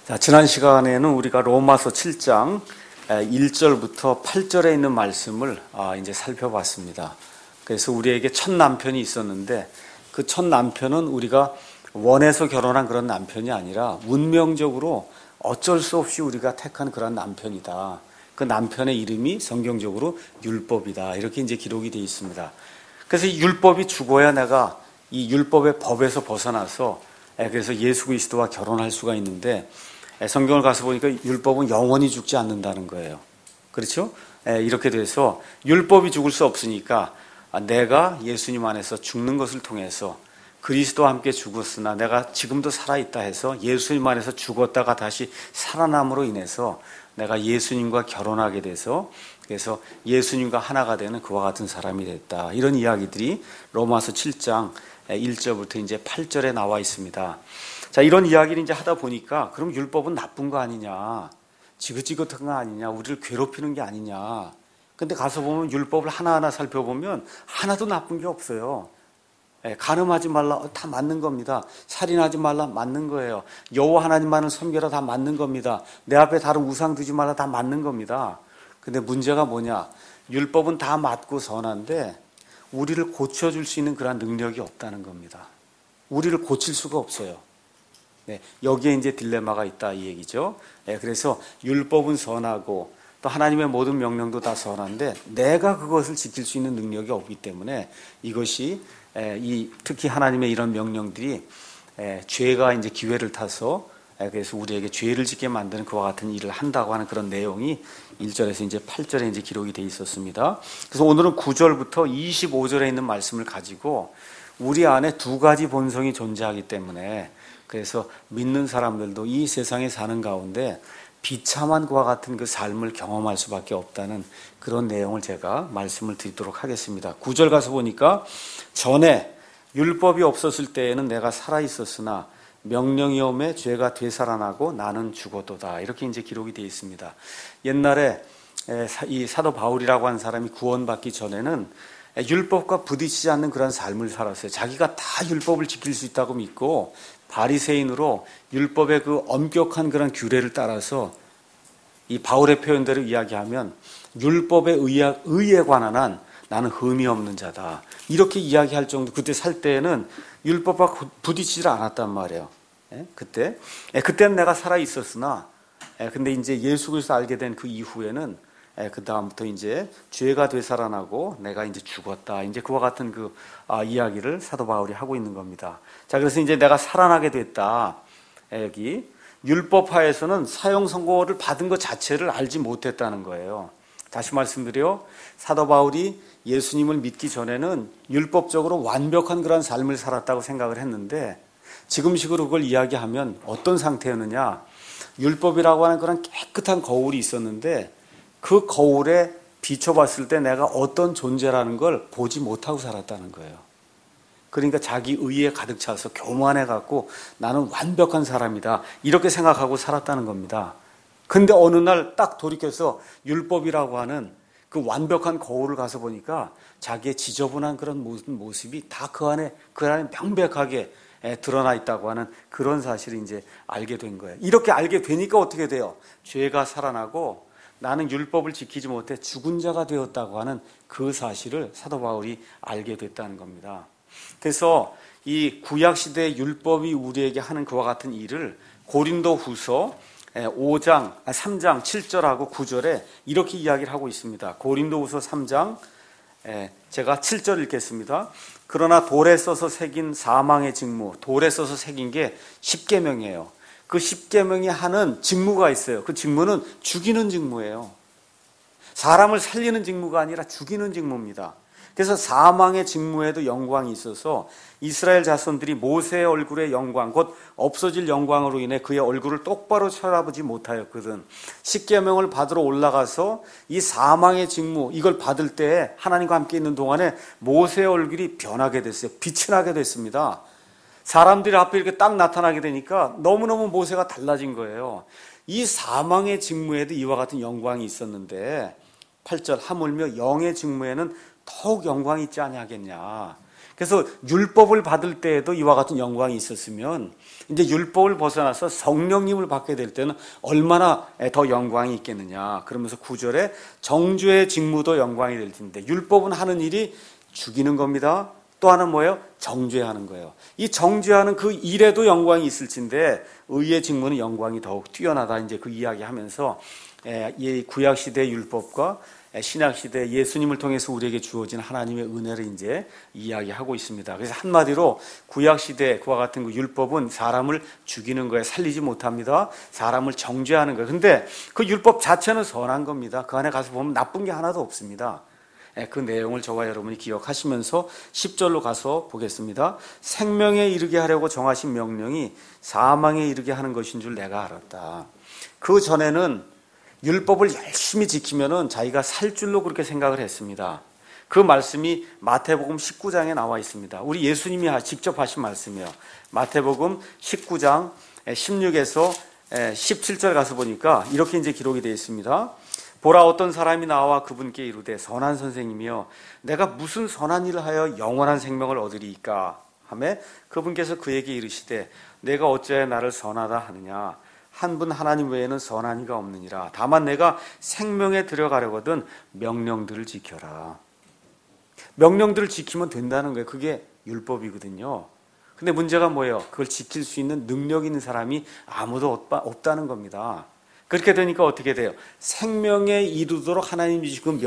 자, 지난 시간에는 우리가 로마서 7장 1절부터 8절에 있는 말씀을 이제 살펴봤습니다. 그래서 우리에게 첫 남편이 있었는데 그 첫 남편은 우리가 원해서 결혼한 그런 남편이 아니라 운명적으로 어쩔 수 없이 우리가 택한 그런 남편이다. 그 남편의 이름이 성경적으로 율법이다. 이렇게 이제 기록이 되어 있습니다. 그래서 이 율법이 죽어야 내가 이 율법의 법에서 벗어나서 그래서 예수 그리스도와 결혼할 수가 있는데 성경을 가서 보니까 율법은 영원히 죽지 않는다는 거예요. 그렇죠? 이렇게 돼서 율법이 죽을 수 없으니까 내가 예수님 안에서 죽는 것을 통해서 그리스도와 함께 죽었으나 내가 지금도 살아있다 해서 예수님 안에서 죽었다가 다시 살아남으로 인해서 내가 예수님과 결혼하게 돼서 그래서 예수님과 하나가 되는 그와 같은 사람이 됐다. 이런 이야기들이 로마서 7장 1절부터 이제 8절에 나와 있습니다. 자, 이런 이야기를 이제 하다 보니까 그럼 율법은 나쁜 거 아니냐, 지긋지긋한 거 아니냐, 우리를 괴롭히는 게 아니냐. 근데 가서 보면 율법을 하나하나 살펴보면 하나도 나쁜 게 없어요. 간음하지 말라, 다 맞는 겁니다. 살인하지 말라, 맞는 거예요. 여호와 하나님만을 섬겨라, 다 맞는 겁니다. 내 앞에 다른 우상 두지 말라, 다 맞는 겁니다. 근데 문제가 뭐냐, 율법은 다 맞고 선한데 우리를 고쳐줄 수 있는 그런 능력이 없다는 겁니다. 우리를 고칠 수가 없어요. 여기에 이제 딜레마가 있다 이 얘기죠. 그래서 율법은 선하고 또 하나님의 모든 명령도 다 선한데 내가 그것을 지킬 수 있는 능력이 없기 때문에 이것이 특히 하나님의 이런 명령들이 죄가 이제 기회를 타서 그래서 우리에게 죄를 짓게 만드는 그와 같은 일을 한다고 하는 그런 내용이 1절에서 이제 8절에 이제 기록이 되어 있었습니다. 그래서 오늘은 9절부터 25절에 있는 말씀을 가지고 우리 안에 두 가지 본성이 존재하기 때문에 그래서 믿는 사람들도 이 세상에 사는 가운데 비참한 그와 같은 그 삶을 경험할 수밖에 없다는 그런 내용을 제가 말씀을 드리도록 하겠습니다. 9절 가서 보니까 전에 율법이 없었을 때에는 내가 살아 있었으나 명령이 오매 죄가 되살아나고 나는 죽었도다. 이렇게 이제 기록이 되어 있습니다. 옛날에 이 사도 바울이라고 하는 사람이 구원받기 전에는 율법과 부딪히지 않는 그런 삶을 살았어요. 자기가 다 율법을 지킬 수 있다고 믿고 바리새인으로 율법의 그 엄격한 그런 규례를 따라서 이 바울의 표현대로 이야기하면 율법에 의에 관한 한 나는 흠이 없는 자다. 이렇게 이야기할 정도. 그때 살 때에는 율법과 부딪히지 않았단 말이에요. 그때는 내가 살아 있었으나 근데 이제 예수 그리스도 알게 된 그 이후에는 그 다음부터 이제 죄가 되살아나고 내가 이제 죽었다. 이제 그와 같은 그 이야기를 사도 바울이 하고 있는 겁니다. 자, 그래서 이제 내가 살아나게 됐다. 여기 율법하에서는 사형 선고를 받은 것 자체를 알지 못했다는 거예요. 다시 말씀드려 사도 바울이 예수님을 믿기 전에는 율법적으로 완벽한 그런 삶을 살았다고 생각을 했는데 지금식으로 그걸 이야기하면 어떤 상태였느냐, 율법이라고 하는 그런 깨끗한 거울이 있었는데 그 거울에 비춰봤을 때 내가 어떤 존재라는 걸 보지 못하고 살았다는 거예요. 그러니까 자기 의에 가득 차서 교만해갖고 나는 완벽한 사람이다 이렇게 생각하고 살았다는 겁니다. 근데 어느 날 딱 돌이켜서 율법이라고 하는 그 완벽한 거울을 가서 보니까 자기의 지저분한 그런 모습이 다 그 안에 명백하게 드러나 있다고 하는 그런 사실을 이제 알게 된 거예요. 이렇게 알게 되니까 어떻게 돼요? 죄가 살아나고 나는 율법을 지키지 못해 죽은 자가 되었다고 하는 그 사실을 사도 바울이 알게 됐다는 겁니다. 그래서 이 구약시대의 율법이 우리에게 하는 그와 같은 일을 고린도후서 3장 7절하고 9절에 이렇게 이야기를 하고 있습니다. 고린도후서 3장 제가 7절 읽겠습니다. 그러나 돌에 써서 새긴 사망의 직무, 돌에 써서 새긴 게 십계명이에요. 그 십계명이 하는 직무가 있어요. 그 직무는 죽이는 직무예요. 사람을 살리는 직무가 아니라 죽이는 직무입니다. 그래서 사망의 직무에도 영광이 있어서 이스라엘 자손들이 모세의 얼굴의 영광, 곧 없어질 영광으로 인해 그의 얼굴을 똑바로 쳐다보지 못하였거든. 십계명을 받으러 올라가서 이 사망의 직무, 이걸 받을 때 하나님과 함께 있는 동안에 모세의 얼굴이 변하게 됐어요. 빛이 나게 됐습니다. 사람들이 앞에 이렇게 딱 나타나게 되니까 너무너무 모세가 달라진 거예요. 이 사망의 직무에도 이와 같은 영광이 있었는데 8절 하물며 영의 직무에는 더욱 영광이 있지 아니하겠냐. 그래서 율법을 받을 때에도 이와 같은 영광이 있었으면 이제 율법을 벗어나서 성령님을 받게 될 때는 얼마나 더 영광이 있겠느냐. 그러면서 9절에 정죄의 직무도 영광이 될 텐데, 율법은 하는 일이 죽이는 겁니다. 또 하나는 뭐예요? 정죄하는 거예요. 이 정죄하는 그 일에도 영광이 있을진데 의의 직무는 영광이 더욱 뛰어나다. 이제 그 이야기하면서 이 구약 시대의 율법과 신약 시대 예수님을 통해서 우리에게 주어진 하나님의 은혜를 이제 이야기하고 있습니다. 그래서 한마디로 구약 시대 그와 같은 그 율법은 사람을 죽이는 거에 살리지 못합니다. 사람을 정죄하는 거예요. 근데 그 율법 자체는 선한 겁니다. 그 안에 가서 보면 나쁜 게 하나도 없습니다. 그 내용을 저와 여러분이 기억하시면서 10절로 가서 보겠습니다. 생명에 이르게 하려고 정하신 명령이 사망에 이르게 하는 것인 줄 내가 알았다. 그 전에는 율법을 열심히 지키면은 자기가 살 줄로 그렇게 생각을 했습니다. 그 말씀이 마태복음 19장에 나와 있습니다. 우리 예수님이 직접 하신 말씀이에요. 마태복음 19장 16에서 17절 가서 보니까 이렇게 이제 기록이 되어 있습니다. 보라, 어떤 사람이 나와 그분께 이르되 선한 선생님이여 내가 무슨 선한 일을 하여 영원한 생명을 얻으리이까 하매 그분께서 그에게 이르시되 내가 어찌하여 나를 선하다 하느냐. 한 분 하나님 외에는 선한 이가 없느니라. 다만 내가 생명에 들어가려거든 명령들을 지켜라. 명령들을 지키면 된다는 거예요. 그게 율법이거든요. 근데 문제가 뭐예요? 그걸 지킬 수 있는 능력 있는 사람이 아무도 없다는 겁니다. 그렇게 되니까 어떻게 돼요? 생명에 이르도록 하나님이 주신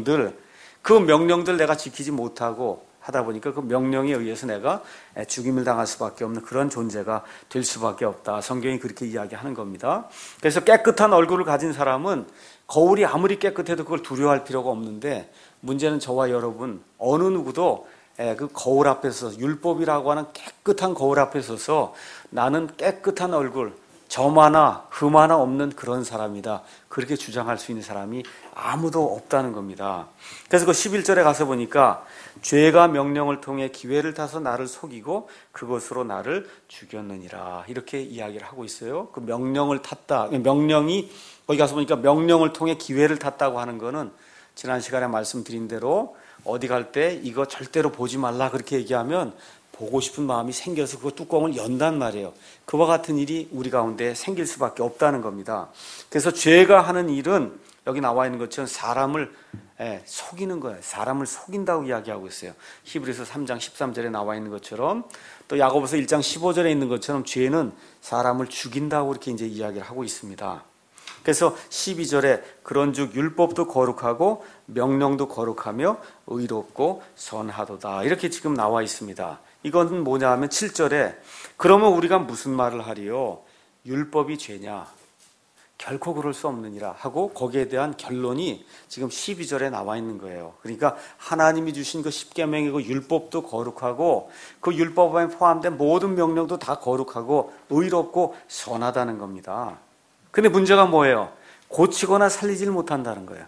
그 명령들 내가 지키지 못하고 하다 보니까 그 명령에 의해서 내가 죽임을 당할 수밖에 없는 그런 존재가 될 수밖에 없다. 성경이 그렇게 이야기하는 겁니다. 그래서 깨끗한 얼굴을 가진 사람은 거울이 아무리 깨끗해도 그걸 두려워할 필요가 없는데, 문제는 저와 여러분 어느 누구도 그 거울 앞에 서서, 율법이라고 하는 깨끗한 거울 앞에 서서 나는 깨끗한 얼굴, 점 하나 흠 하나 없는 그런 사람이다, 그렇게 주장할 수 있는 사람이 아무도 없다는 겁니다. 그래서 그 11절에 가서 보니까 죄가 명령을 통해 기회를 타서 나를 속이고 그것으로 나를 죽였느니라, 이렇게 이야기를 하고 있어요. 그 명령을 탔다, 명령이 거기 가서 보니까 명령을 통해 기회를 탔다고 하는 거는 지난 시간에 말씀드린 대로 어디 갈 때 이거 절대로 보지 말라 그렇게 얘기하면 보고 싶은 마음이 생겨서 그 뚜껑을 연단 말이에요. 그와 같은 일이 우리 가운데 생길 수밖에 없다는 겁니다. 그래서 죄가 하는 일은 여기 나와 있는 것처럼 사람을 속이는 거예요. 사람을 속인다고 이야기하고 있어요. 히브리서 3장 13절에 나와 있는 것처럼, 또 야고보서 1장 15절에 있는 것처럼 죄는 사람을 죽인다고 이렇게 이제 이야기를 하고 있습니다. 그래서 12절에 그런즉 율법도 거룩하고 명령도 거룩하며 의롭고 선하도다, 이렇게 지금 나와 있습니다. 이건 뭐냐 하면 7절에 그러면 우리가 무슨 말을 하리요? 율법이 죄냐? 결코 그럴 수 없느니라 하고 거기에 대한 결론이 지금 12절에 나와 있는 거예요. 그러니까 하나님이 주신 그 십계명이고 율법도 거룩하고 그 율법에 포함된 모든 명령도 다 거룩하고 의롭고 선하다는 겁니다. 근데 문제가 뭐예요? 고치거나 살리질 못한다는 거예요.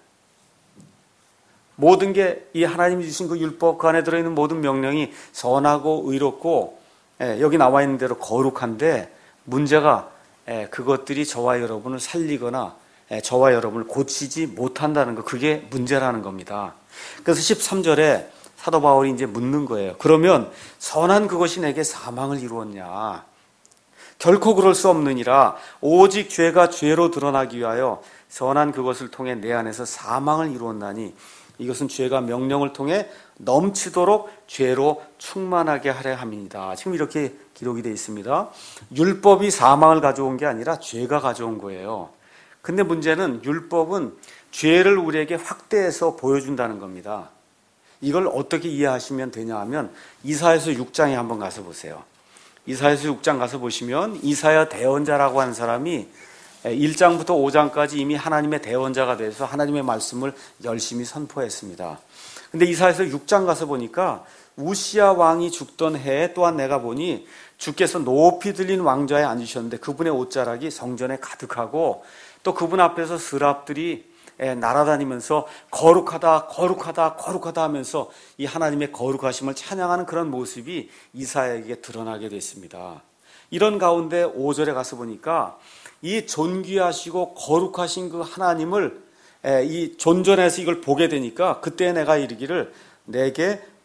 모든 게 이 하나님이 주신 그 율법, 그 안에 들어있는 모든 명령이 선하고 의롭고 여기 나와 있는 대로 거룩한데, 문제가 그것들이 저와 여러분을 살리거나 저와 여러분을 고치지 못한다는 거, 그게 문제라는 겁니다. 그래서 13절에 사도 바울이 이제 묻는 거예요. 그러면 선한 그것이 내게 사망을 이루었냐? 결코 그럴 수 없느니라. 오직 죄가 죄로 드러나기 위하여 선한 그것을 통해 내 안에서 사망을 이루었나니 이것은 죄가 명령을 통해 넘치도록 죄로 충만하게 하려 함이니이다. 지금 이렇게 기록이 되어 있습니다. 율법이 사망을 가져온 게 아니라 죄가 가져온 거예요. 근데 문제는 율법은 죄를 우리에게 확대해서 보여준다는 겁니다. 이걸 어떻게 이해하시면 되냐 하면 이사야서 6장에 한번 가서 보세요. 이사야서 6장 가서 보시면 이사야 대언자라고 하는 사람이 1장부터 5장까지 이미 하나님의 대언자가 돼서 하나님의 말씀을 열심히 선포했습니다. 근데 이사야서 6장 가서 보니까 우시야 왕이 죽던 해에 또한 내가 보니 주께서 높이 들린 왕좌에 앉으셨는데 그분의 옷자락이 성전에 가득하고 또 그분 앞에서 스랍들이 날아다니면서 거룩하다 거룩하다 거룩하다 하면서 이 하나님의 거룩하심을 찬양하는 그런 모습이 이사야에게 드러나게 됐습니다. 이런 가운데 5절에 가서 보니까 이 존귀하시고 거룩하신 그 하나님을 이 존전해서 이걸 보게 되니까 그때 내가 이르기를 내게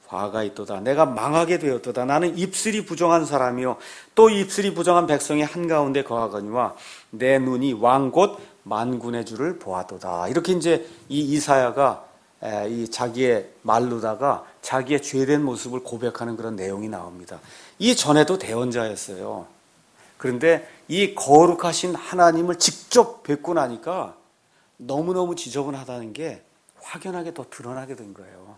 화가 있도다. 내가 망하게 되었도다. 나는 입술이 부정한 사람이요 또 입술이 부정한 백성이 한가운데 거하거니와 내 눈이 왕 곧 만군의 주를 보았도다. 이렇게 이제 이 이사야가 이 자기의 말로다가 자기의 죄된 모습을 고백하는 그런 내용이 나옵니다. 이 전에도 대언자였어요. 그런데 이 거룩하신 하나님을 직접 뵙고 나니까 너무너무 지저분하다는 게 확연하게 더 드러나게 된 거예요.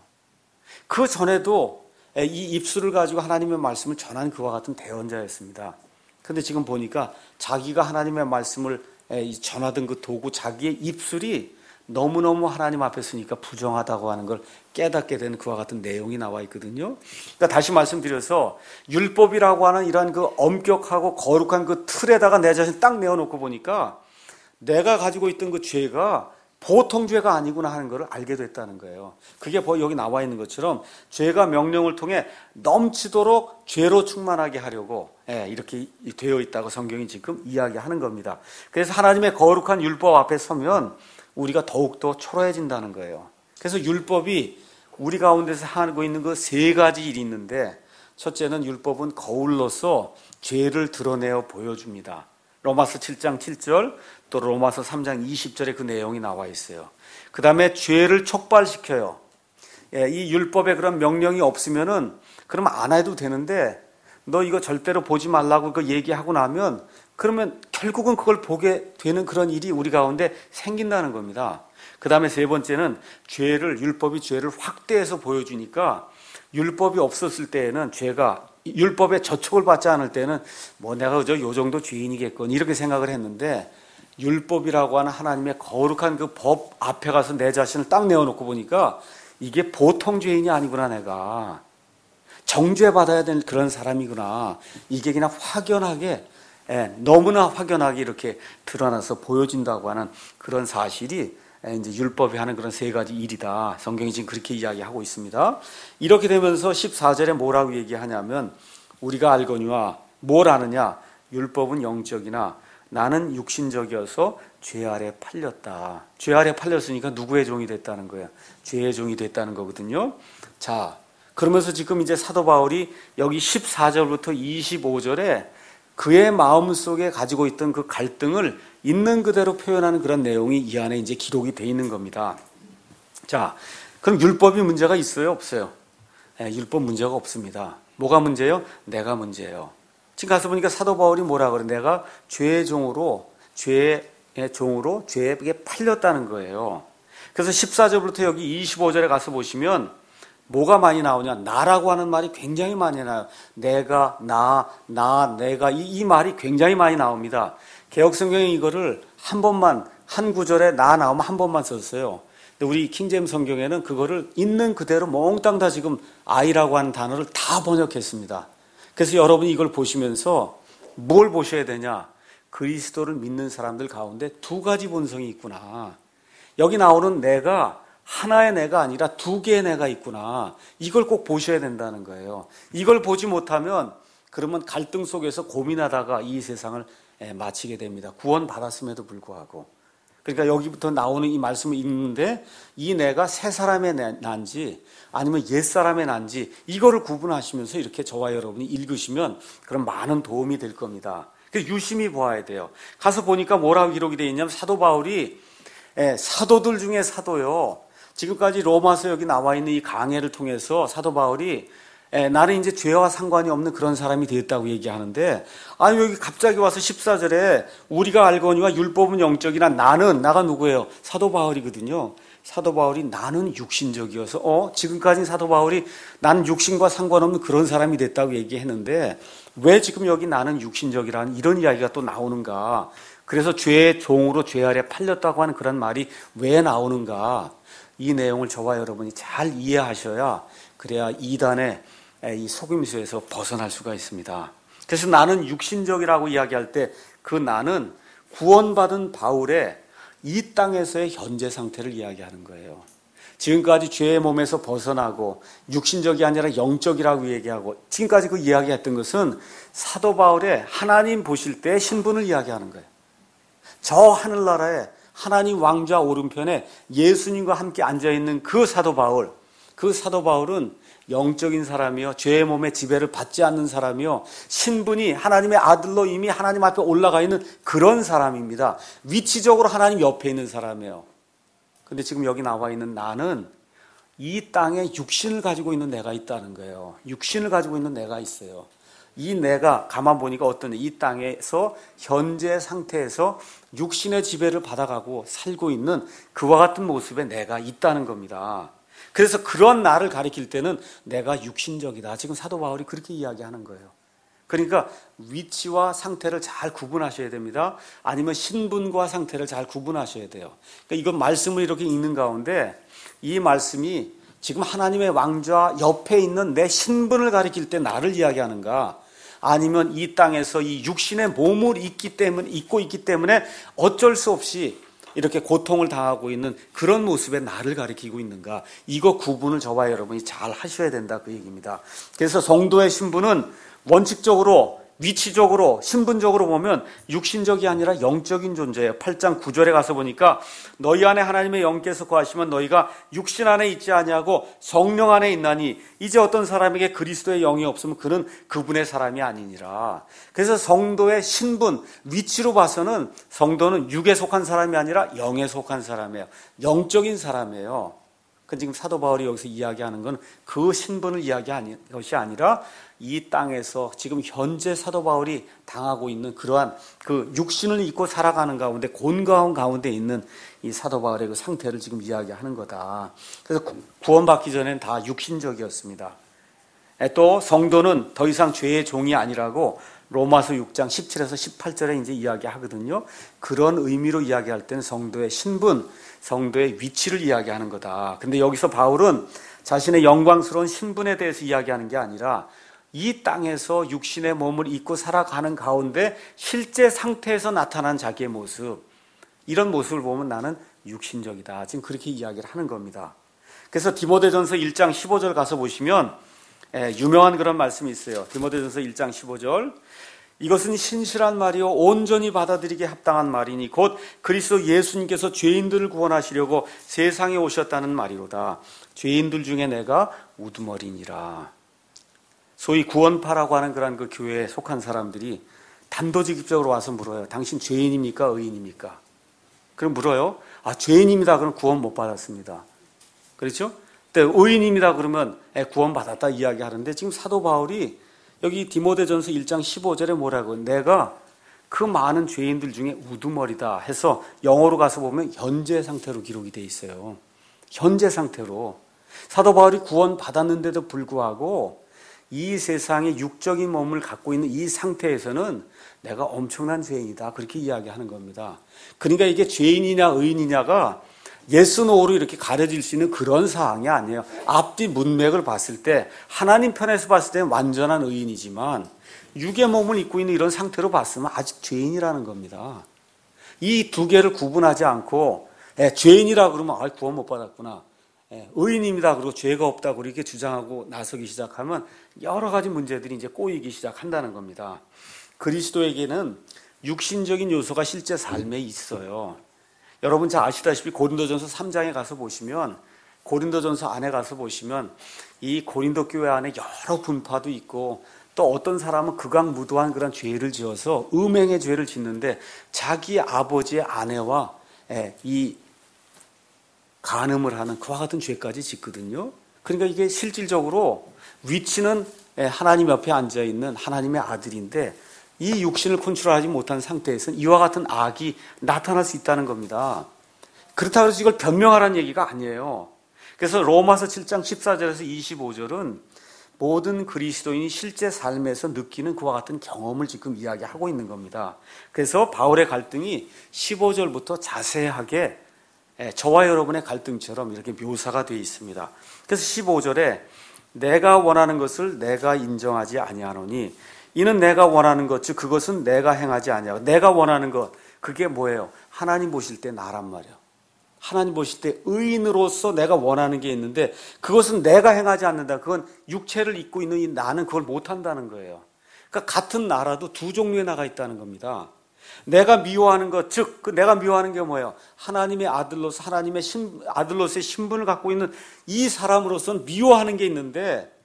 그 전에도 이 입술을 가지고 하나님의 말씀을 전한 그와 같은 대언자였습니다. 그런데 지금 보니까 자기가 하나님의 말씀을 전하던 그 도구, 자기의 입술이 너무너무 하나님 앞에 서니까 부정하다고 하는 걸 깨닫게 되는 그와 같은 내용이 나와 있거든요. 그러니까 다시 말씀드려서 율법이라고 하는 이러한 그 엄격하고 거룩한 그 틀에다가 내 자신 딱 내어놓고 보니까 내가 가지고 있던 그 죄가 보통 죄가 아니구나 하는 것을 알게 됐다는 거예요. 그게 여기 나와 있는 것처럼 죄가 명령을 통해 넘치도록 죄로 충만하게 하려고 이렇게 되어 있다고 성경이 지금 이야기하는 겁니다. 그래서 하나님의 거룩한 율법 앞에 서면 우리가 더욱더 초라해진다는 거예요. 그래서 율법이 우리 가운데서 하고 있는 그 세 가지 일이 있는데, 첫째는 율법은 거울로서 죄를 드러내어 보여줍니다. 로마서 7장 7절 또 로마서 3장 20절에 그 내용이 나와 있어요. 그 다음에 죄를 촉발시켜요. 이 율법에 그런 명령이 없으면은 그러면 안 해도 되는데 너 이거 절대로 보지 말라고 그 얘기하고 나면 그러면 결국은 그걸 보게 되는 그런 일이 우리 가운데 생긴다는 겁니다. 그 다음에 세 번째는 율법이 죄를 확대해서 보여주니까 율법이 없었을 때에는 율법에 저촉을 받지 않을 때는 내가 요 정도 죄인이겠건 이렇게 생각을 했는데, 율법이라고 하는 하나님의 거룩한 그 법 앞에 가서 내 자신을 딱 내어놓고 보니까 이게 보통 죄인이 아니구나, 내가 정죄받아야 되는 그런 사람이구나, 이게 그냥 확연하게 너무나 확연하게 이렇게 드러나서 보여진다고 하는 그런 사실이 이제 율법이 하는 그런 세 가지 일이다. 성경이 지금 그렇게 이야기하고 있습니다. 이렇게 되면서 14절에 뭐라고 얘기하냐면, 우리가 알거니와 뭘 아느냐? 율법은 영적이나 나는 육신적이어서 죄 아래 팔렸다. 죄 아래 팔렸으니까 누구의 종이 됐다는 거예요? 죄의 종이 됐다는 거거든요. 자, 그러면서 지금 이제 사도 바울이 여기 14절부터 25절에 그의 마음속에 가지고 있던 그 갈등을 있는 그대로 표현하는 그런 내용이 이 안에 이제 기록이 되어 있는 겁니다. 자, 그럼 율법이 문제가 있어요? 없어요? 율법 문제가 없습니다. 뭐가 문제예요? 내가 문제예요. 지금 가서 보니까 사도 바울이 뭐라 그래? 내가 죄의 종으로 죄에게 팔렸다는 거예요. 그래서 14절부터 여기 25절에 가서 보시면 뭐가 많이 나오냐? 나라고 하는 말이 굉장히 많이 나와요. 내가, 내가 이 말이 굉장히 많이 나옵니다. 개역성경에 이거를 한 구절에 나 나오면 한 번만 썼어요. 근데 우리 킹제임스 성경에는 그거를 있는 그대로 몽땅 다 지금 I라고 하는 단어를 다 번역했습니다. 그래서 여러분이 이걸 보시면서 뭘 보셔야 되냐? 그리스도를 믿는 사람들 가운데 두 가지 본성이 있구나. 여기 나오는 내가 하나의 내가 아니라 두 개의 내가 있구나. 이걸 꼭 보셔야 된다는 거예요. 이걸 보지 못하면 그러면 갈등 속에서 고민하다가 이 세상을 마치게 됩니다. 구원 받았음에도 불구하고. 그러니까 여기부터 나오는 이 말씀을 읽는데 이 내가 새 사람의 난지 아니면 옛 사람의 난지 이거를 구분하시면서 이렇게 저와 여러분이 읽으시면 그럼 많은 도움이 될 겁니다. 그래서 유심히 보아야 돼요. 가서 보니까 뭐라고 기록이 되어 있냐면 사도 바울이 사도들 중에 사도요. 지금까지 로마서 여기 나와 있는 이 강해를 통해서 사도 바울이 나는 이제 죄와 상관이 없는 그런 사람이 되었다고 얘기하는데, 아니 여기 갑자기 와서 14절에 우리가 알거니와 율법은 영적이나 나가 누구예요? 사도 바울이거든요. 사도 바울이 나는 육신적이어서 지금까지 사도 바울이 나는 육신과 상관없는 그런 사람이 됐다고 얘기했는데 왜 지금 여기 나는 육신적이라는 이런 이야기가 또 나오는가? 그래서 죄의 종으로 죄 아래 팔렸다고 하는 그런 말이 왜 나오는가? 이 내용을 저와 여러분이 잘 이해하셔야 그래야 이단의 이 속임수에서 벗어날 수가 있습니다. 그래서 나는 육신적이라고 이야기할 때 그 나는 구원받은 바울의 이 땅에서의 현재 상태를 이야기하는 거예요. 지금까지 죄의 몸에서 벗어나고 육신적이 아니라 영적이라고 얘기하고 지금까지 그 이야기했던 것은 사도 바울의 하나님 보실 때의 신분을 이야기하는 거예요. 저 하늘나라에 하나님 왕좌 오른편에 예수님과 함께 앉아있는 그 사도 바울은 영적인 사람이요, 죄의 몸의 지배를 받지 않는 사람이요, 신분이 하나님의 아들로 이미 하나님 앞에 올라가 있는 그런 사람입니다. 위치적으로 하나님 옆에 있는 사람이에요. 근데 지금 여기 나와 있는 나는 이 땅에 육신을 가지고 있는 내가 있다는 거예요. 육신을 가지고 있는 내가 있어요. 이 내가 가만 보니까 어떤 이 땅에서 현재 상태에서 육신의 지배를 받아가고 살고 있는 그와 같은 모습의 내가 있다는 겁니다. 그래서 그런 나를 가리킬 때는 내가 육신적이다. 지금 사도 바울이 그렇게 이야기하는 거예요. 그러니까 위치와 상태를 잘 구분하셔야 됩니다. 아니면 신분과 상태를 잘 구분하셔야 돼요. 그러니까 이건 말씀을 이렇게 읽는 가운데 이 말씀이 지금 하나님의 왕좌 옆에 있는 내 신분을 가리킬 때 나를 이야기하는가, 아니면 이 땅에서 이 육신의 몸을 입고 있기 때문에 어쩔 수 없이 이렇게 고통을 당하고 있는 그런 모습의 나를 가리키고 있는가, 이거 구분을 저와 여러분이 잘 하셔야 된다, 그 얘기입니다. 그래서 성도의 신분은 원칙적으로, 위치적으로, 신분적으로 보면 육신적이 아니라 영적인 존재예요. 8장 9절에 가서 보니까 너희 안에 하나님의 영께서 거하시면 너희가 육신 안에 있지 아니하고 성령 안에 있나니 이제 어떤 사람에게 그리스도의 영이 없으면 그는 그분의 사람이 아니니라. 그래서 성도의 신분, 위치로 봐서는 성도는 육에 속한 사람이 아니라 영에 속한 사람이에요. 영적인 사람이에요. 지금 사도 바울이 여기서 이야기하는 건 그 신분을 이야기하는 것이 아니라 이 땅에서 지금 현재 사도 바울이 당하고 있는 그러한 그 육신을 입고 살아가는 가운데, 곤가운 가운데 있는 이 사도 바울의 그 상태를 지금 이야기하는 거다. 그래서 구원받기 전에는 다 육신적이었습니다. 또 성도는 더 이상 죄의 종이 아니라고 로마서 6장 17에서 18절에 이제 이야기하거든요. 그런 의미로 이야기할 때는 성도의 신분, 성도의 위치를 이야기하는 거다. 근데 여기서 바울은 자신의 영광스러운 신분에 대해서 이야기하는 게 아니라 이 땅에서 육신의 몸을 입고 살아가는 가운데 실제 상태에서 나타난 자기의 모습, 이런 모습을 보면 나는 육신적이다. 지금 그렇게 이야기를 하는 겁니다. 그래서 디모데전서 1장 15절 가서 보시면 유명한 그런 말씀이 있어요. 디모데전서 1장 15절. 이것은 신실한 말이요 온전히 받아들이기에 합당한 말이니 곧 그리스도 예수님께서 죄인들을 구원하시려고 세상에 오셨다는 말이로다. 죄인들 중에 내가 우두머리니라. 소위 구원파라고 하는 그런 그 교회에 속한 사람들이 단도직입적으로 와서 물어요. 당신 죄인입니까? 의인입니까? 그럼 물어요. 아, 죄인입니다. 그럼 구원 못 받았습니다. 그렇죠? 근데 의인입니다. 그러면 구원 받았다 이야기하는데, 지금 사도 바울이 여기 디모데전서 1장 15절에 뭐라고, 내가 그 많은 죄인들 중에 우두머리다 해서 영어로 가서 보면 현재 상태로 기록이 돼 있어요. 현재 상태로. 사도 바울이 구원 받았는데도 불구하고 이 세상의 육적인 몸을 갖고 있는 이 상태에서는 내가 엄청난 죄인이다, 그렇게 이야기하는 겁니다. 그러니까 이게 죄인이냐 의인이냐가 yes, no로 이렇게 가려질 수 있는 그런 사항이 아니에요. 앞뒤 문맥을 봤을 때 하나님 편에서 봤을 때는 완전한 의인이지만 육의 몸을 입고 있는 이런 상태로 봤으면 아직 죄인이라는 겁니다. 이 두 개를 구분하지 않고 죄인이라 그러면 구원 못 받았구나, 의인입니다 그리고 죄가 없다고 이렇게 주장하고 나서기 시작하면 여러 가지 문제들이 이제 꼬이기 시작한다는 겁니다. 그리스도에게는 육신적인 요소가 실제 삶에 있어요. 여러분 잘 아시다시피 고린도전서 3장에 가서 보시면, 고린도전서 안에 가서 보시면 이 고린도 교회 안에 여러 분파도 있고, 또 어떤 사람은 극악무도한 그런 죄를 지어서 음행의 죄를 짓는데 자기 아버지의 아내와 이 간음을 하는 그와 같은 죄까지 짓거든요. 그러니까 이게 실질적으로 위치는 하나님 옆에 앉아있는 하나님의 아들인데 이 육신을 컨트롤하지 못한 상태에서는 이와 같은 악이 나타날 수 있다는 겁니다. 그렇다고 해서 이걸 변명하라는 얘기가 아니에요. 그래서 로마서 7장 14절에서 25절은 모든 그리스도인이 실제 삶에서 느끼는 그와 같은 경험을 지금 이야기하고 있는 겁니다. 그래서 바울의 갈등이 15절부터 자세하게 저와 여러분의 갈등처럼 이렇게 묘사가 되어 있습니다. 그래서 15절에 내가 원하는 것을 내가 인정하지 아니하노니 이는 내가 원하는 것, 즉 그것은 내가 행하지 아니하고, 내가 원하는 것, 그게 뭐예요? 하나님 보실 때 나란 말이에요. 하나님 보실 때 의인으로서 내가 원하는 게 있는데 그것은 내가 행하지 않는다. 그건 육체를 입고 있는 이 나는 그걸 못한다는 거예요. 그러니까 같은 나라도 두 종류의 나가 있다는 겁니다. 내가 미워하는 것, 즉 내가 미워하는 게 뭐예요? 하나님의 아들로서 아들로서의 신분을 갖고 있는 이 사람으로서는 미워하는 게 있는데,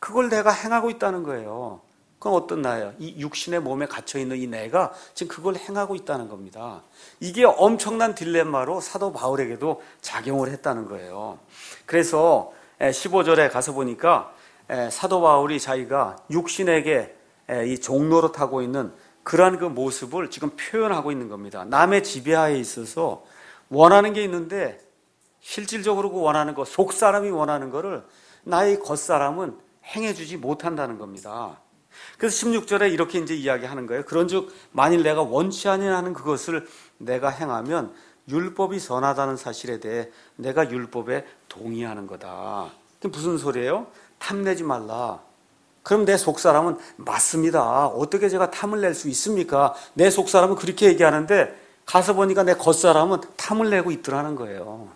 그걸 내가 행하고 있다는 거예요. 그건 어떤 나예요? 이 육신의 몸에 갇혀있는 이 내가 지금 그걸 행하고 있다는 겁니다. 이게 엄청난 딜레마로 사도 바울에게도 작용을 했다는 거예요. 그래서 15절에 가서 보니까 사도 바울이 자기가 육신에게 이 종로로 타고 있는 그러한 그 모습을 지금 표현하고 있는 겁니다. 남의 지배하에 있어서 원하는 게 있는데 실질적으로 그 원하는 거, 속사람이 원하는 거를 나의 겉사람은 행해주지 못한다는 겁니다. 그래서 16절에 이렇게 이제 이야기하는 거예요. 그런즉 만일 내가 원치 아니하는 그것을 내가 행하면 율법이 선하다는 사실에 대해 내가 율법에 동의하는 거다. 그게 무슨 소리예요? 탐내지 말라. 그럼 내 속사람은 맞습니다. 어떻게 제가 탐을 낼 수 있습니까? 내 속사람은 그렇게 얘기하는데 가서 보니까 내 겉사람은 탐을 내고 있더라는 거예요.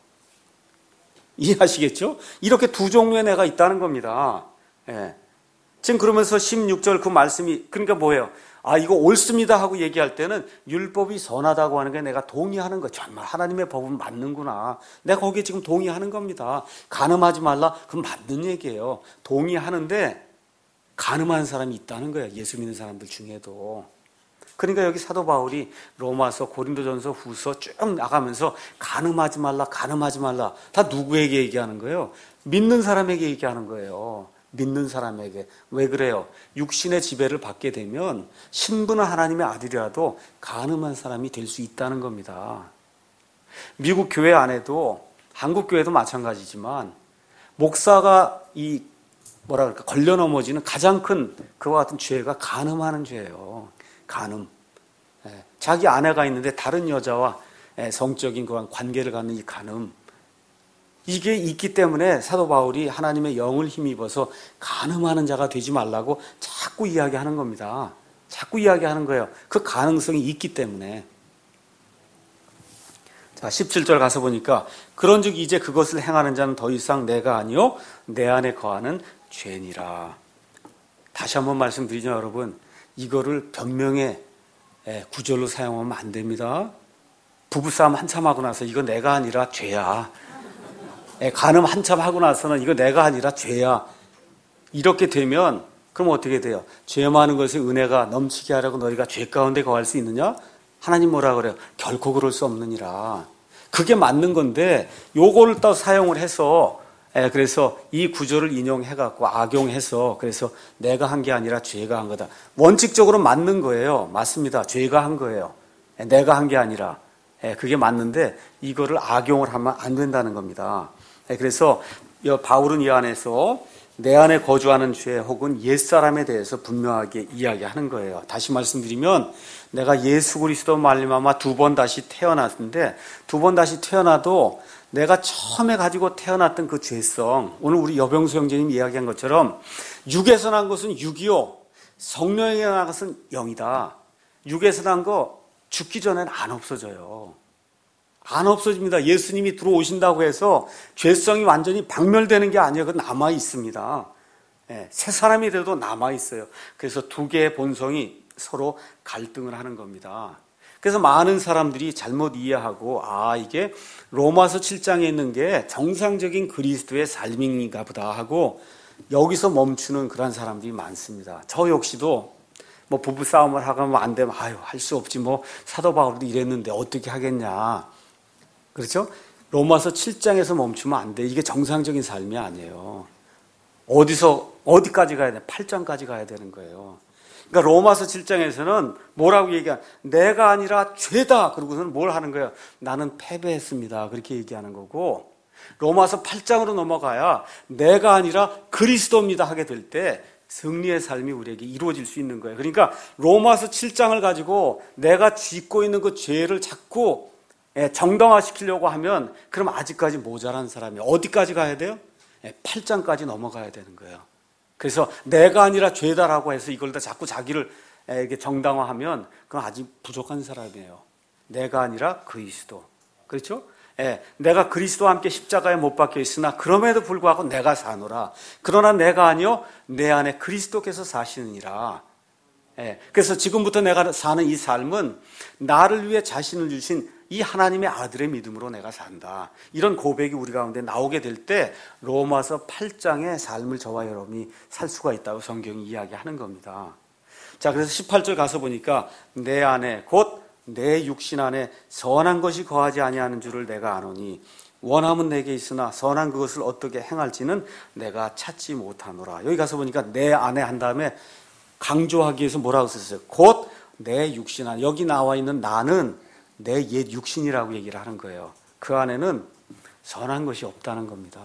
이해하시겠죠? 이렇게 두 종류의 내가 있다는 겁니다. 예. 지금 그러면서 16절 그 말씀이 그러니까 뭐예요? 아, 이거 옳습니다 하고 얘기할 때는 율법이 선하다고 하는 게 내가 동의하는 거. 정말 하나님의 법은 맞는구나. 내가 거기에 지금 동의하는 겁니다. 간음하지 말라. 그건 맞는 얘기예요. 동의하는데 간음하는 사람이 있다는 거예요. 예수 믿는 사람들 중에도. 그러니까 여기 사도 바울이 로마서, 고린도전서, 후서 쭉 나가면서 간음하지 말라, 간음하지 말라. 다 누구에게 얘기하는 거예요? 믿는 사람에게 얘기하는 거예요. 믿는 사람에게. 왜 그래요? 육신의 지배를 받게 되면 신분은 하나님의 아들이라도 간음한 사람이 될 수 있다는 겁니다. 미국 교회 안에도 한국 교회도 마찬가지지만 목사가 이 뭐라 그럴까 걸려 넘어지는 가장 큰 그와 같은 죄가 간음하는 죄예요. 간음. 자기 아내가 있는데 다른 여자와 성적인 그런 관계를 갖는 이 간음. 이게 있기 때문에 사도 바울이 하나님의 영을 힘입어서 간음하는 자가 되지 말라고 자꾸 이야기하는 겁니다. 자꾸 이야기하는 거예요. 그 가능성이 있기 때문에. 자, 17절 가서 보니까 그런즉 이제 그것을 행하는 자는 더 이상 내가 아니요 내 안에 거하는 죄니라. 다시 한번 말씀드리죠, 여러분. 이거를 변명의 구절로 사용하면 안 됩니다. 부부싸움 한참 하고 나서 이거 내가 아니라 죄야. 간음 한참 하고 나서는 이거 내가 아니라 죄야. 이렇게 되면 그럼 어떻게 돼요? 죄 많은 것에 은혜가 넘치게 하려고 너희가 죄 가운데 거할 수 있느냐? 하나님 뭐라 그래요? 결코 그럴 수 없느니라. 그게 맞는 건데 요거를 또 사용을 해서 그래서 이 구절을 인용해갖고 악용해서 그래서 내가 한 게 아니라 죄가 한 거다. 원칙적으로 맞는 거예요. 맞습니다. 죄가 한 거예요. 내가 한 게 아니라. 그게 맞는데 이거를 악용을 하면 안 된다는 겁니다. 그래서 바울은 이 안에서 내 안에 거주하는 죄 혹은 옛사람에 대해서 분명하게 이야기하는 거예요. 다시 말씀드리면 내가 예수 그리스도 말미암아 두 번 다시 태어났는데 두 번 다시 태어나도 내가 처음에 가지고 태어났던 그 죄성, 오늘 우리 여병수 형제님이 이야기한 것처럼 육에서 난 것은 육이요 성령에게 난 것은 영이다. 육에서 난 거 죽기 전에는 안 없어져요. 안 없어집니다. 예수님이 들어오신다고 해서 죄성이 완전히 박멸되는 게 아니에요. 그건 남아 있습니다. 새 사람이 돼도 남아 있어요. 그래서 두 개의 본성이 서로 갈등을 하는 겁니다. 그래서 많은 사람들이 잘못 이해하고 이게 로마서 7장에 있는 게 정상적인 그리스도의 삶인가 보다 하고 여기서 멈추는 그런 사람들이 많습니다. 저 역시도 뭐 부부싸움을 하면 안 되면 할 수 없지 뭐 사도 바울도 이랬는데 어떻게 하겠냐. 그렇죠? 로마서 7장에서 멈추면 안 돼. 이게 정상적인 삶이 아니에요. 어디까지 가야 돼? 8장까지 가야 되는 거예요. 그러니까 로마서 7장에서는 뭐라고 내가 아니라 죄다. 그러고서는 뭘 하는 거예요? 나는 패배했습니다. 그렇게 얘기하는 거고 로마서 8장으로 넘어가야 내가 아니라 그리스도입니다 하게 될 때 승리의 삶이 우리에게 이루어질 수 있는 거예요. 그러니까 로마서 7장을 가지고 내가 짓고 있는 그 죄를 자꾸 정당화시키려고 하면 그럼 아직까지 모자란 사람이 어디까지 가야 돼요? 8장까지 넘어가야 되는 거예요. 그래서 내가 아니라 죄다라고 해서 이걸 다 자꾸 자기를 이렇게 정당화하면 그건 아직 부족한 사람이에요. 내가 아니라 그리스도. 그렇죠? 내가 그리스도와 함께 십자가에 못 박혀 있으나 그럼에도 불구하고 내가 사노라. 그러나 내가 아니요 내 안에 그리스도께서 사시느니라. 그래서 지금부터 내가 사는 이 삶은 나를 위해 자신을 주신 이 하나님의 아들의 믿음으로 내가 산다. 이런 고백이 우리 가운데 나오게 될 때 로마서 8장의 삶을 저와 여러분이 살 수가 있다고 성경이 이야기하는 겁니다. 자, 그래서 18절 가서 보니까 내 안에 곧 내 육신 안에 선한 것이 거하지 아니하는 줄을 내가 아노니 원함은 내게 있으나 선한 그것을 어떻게 행할지는 내가 찾지 못하노라. 여기 가서 보니까 내 안에 한 다음에 강조하기 위해서 뭐라고 썼어요? 곧 내 육신 안에. 여기 나와 있는 나는 내 옛 육신이라고 얘기를 하는 거예요. 그 안에는 선한 것이 없다는 겁니다.